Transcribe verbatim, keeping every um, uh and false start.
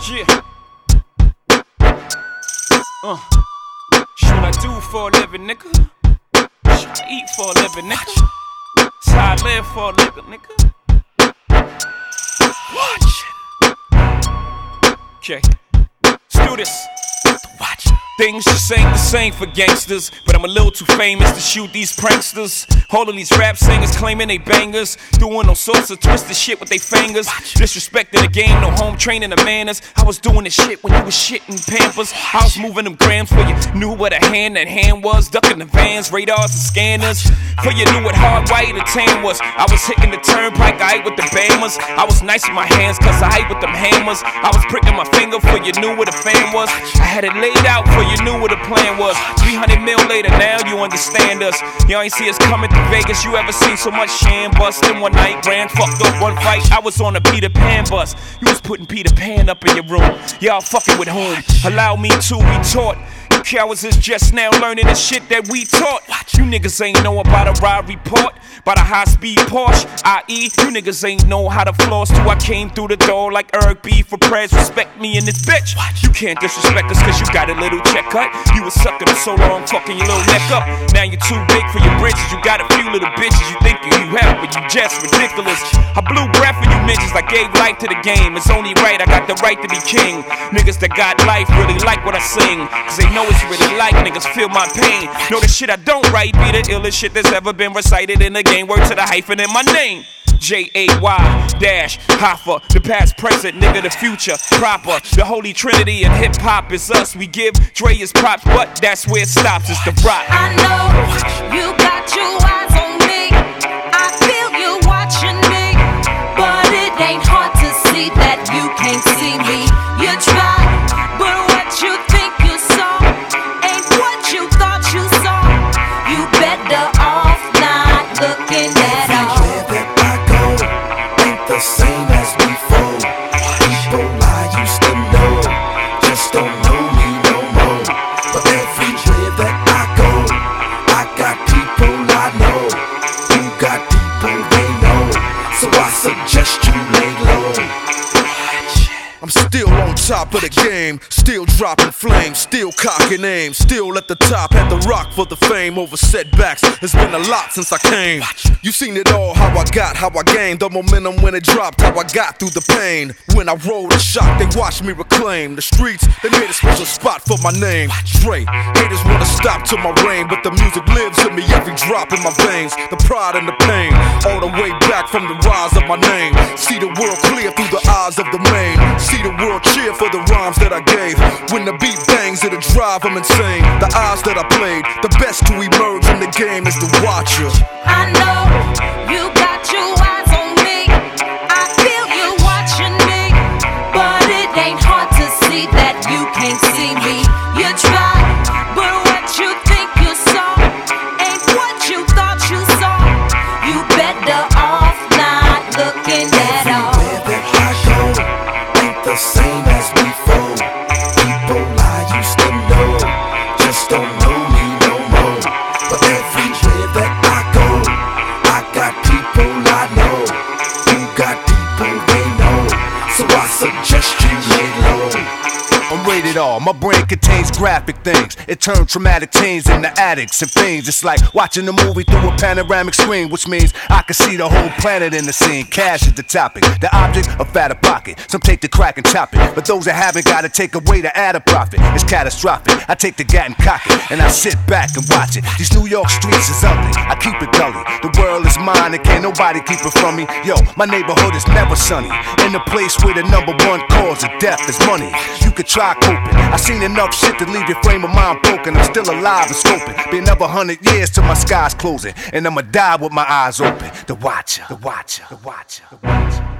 Yeah. Uh. Shit I do for a living, nigga. Shit I eat for a living, nigga. That's how I live for a living, nigga. Watch. Okay. Let's do this. Watch. Things just ain't the same for gangsters, but I'm a little too famous to shoot these pranksters. All of these rap singers claiming they bangers, doing all sorts of twisted shit with they fingers. Disrespecting the game, no home training the manners. I was doing this shit when you was shitting Pampers. I was moving them grams for you knew what a hand that hand was. Ducking the vans, radars and scanners. For you knew what hard white or tan was. I was hitting the turnpike, I ate with the bammers. I was nice with my hands, cause I ate with them hammers. I was pricking my finger for you knew what a fan was. I had it laid out for you knew what the plan was. three hundred mil later, now you understand us. Y'all ain't see us coming to Vegas. You ever seen so much sham bust in one night? Grand fucked up one fight. I was on a Peter Pan bus. You was putting Peter Pan up in your room. Y'all fucking with whom? Allow me to be taught. You cowards is just now learning the shit that we taught. You niggas ain't know about a ride report, about a high-speed Porsche, that is, you niggas ain't know how to floss till I came through the door like Eric B. for prayers. Respect me in this bitch. You can't disrespect us cause you got a little check cut. You was sucking so long, fucking your little neck up. Now you're too big for your britches. You got a few little bitches you think you have, but you just ridiculous. I blew breath for you bitches. I gave life to the game. It's only right, I got the right to be king. Niggas that got life really like what I sing, cause they know it's really like niggas feel my pain. Know the shit I don't write be the illest shit that's ever been recited in the game. Word to the hyphen in my name. J A Y dash Hoffa, the past, present, nigga, the future, proper. The holy trinity and hip hop is us. We give Dre his props, but that's where it stops. It's the rock. I know you got your eyes on me. I feel you watching me, but it ain't hard to see that you can't see me. You try, but what you think you saw ain't what you thought you saw. You better off not looking at all. The same as before. People I used to know just don't know me no more. But everywhere that I go, I got people I know who got people they know. So I suggest you lay low. I'm still on top of the game, still dropping flames, still cocking aim, still at the top, had the rock for the fame over setbacks. It's been a lot since I came. You seen it all, how I got, how I gained the momentum when it dropped, how I got through the pain. When I rolled a shot, they watched me reclaim the streets. They made a special spot for my name. Dre, haters wanna stop to my reign, but the music lives in me, every drop in my veins. The pride and the pain, all the way back from the rise of my name. See the world clear through the eyes of the main. See the world cheer for the rhymes that I gave. When the beat bangs, it'll drive them insane. The odds that I played, the best to emerge in the game is the watcher. I know you got your eyes on me. I feel you watching me, but it ain't hard to see that you can't see me. You try, but what you think you saw ain't what you thought you saw. You better off not looking at all. Everywhere that I go ain't the same as before. People I used to know just don't know me no more. But everywhere that I go, I got people I know who got people they know. So I suggest you lay low. I'm rated R, my brain contains graphic things. It turns traumatic teens into addicts and fiends. It's like watching a movie through a panoramic screen, which means I can see the whole planet in the scene. Cash is the topic, the object, a fatter pocket. Some take the crack and chop it, but those that haven't gotta take away to add a profit. It's catastrophic. I take the gat and cock it, and I sit back and watch it. These New York streets is ugly, I keep it gully. The world is mine and can't nobody keep it from me. Yo, my neighborhood is never sunny. In the place where the number one cause of death is money. You could try coping. I seen enough shit to leave your frame of mind broken. I'm still alive and scoping. Been another hundred years till my sky's closing, and I'ma die with my eyes open. The watcher, the watcher, the watcher, the watcher.